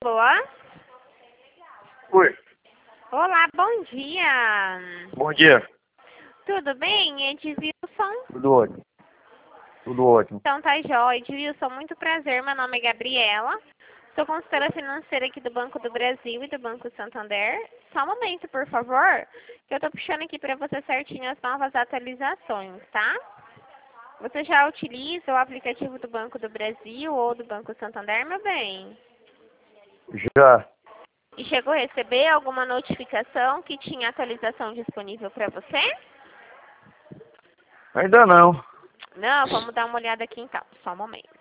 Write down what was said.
Boa. Oi, Olá, bom dia. bom dia. Tudo bem? Edilson? Tudo ótimo. Tudo ótimo. Então tá jóia. Edilson, muito prazer. Meu nome é Gabriela. Sou consultora financeira aqui do Banco do Brasil e do Banco Santander. Só um momento, por favor, que eu tô puxando aqui para você certinho as novas atualizações, tá? Você já utiliza o aplicativo do Banco do Brasil ou do Banco Santander, meu bem? Já. E chegou a receber alguma notificação que tinha atualização disponível para você? Ainda não. Não, vamos dar uma olhada aqui então, só um momento.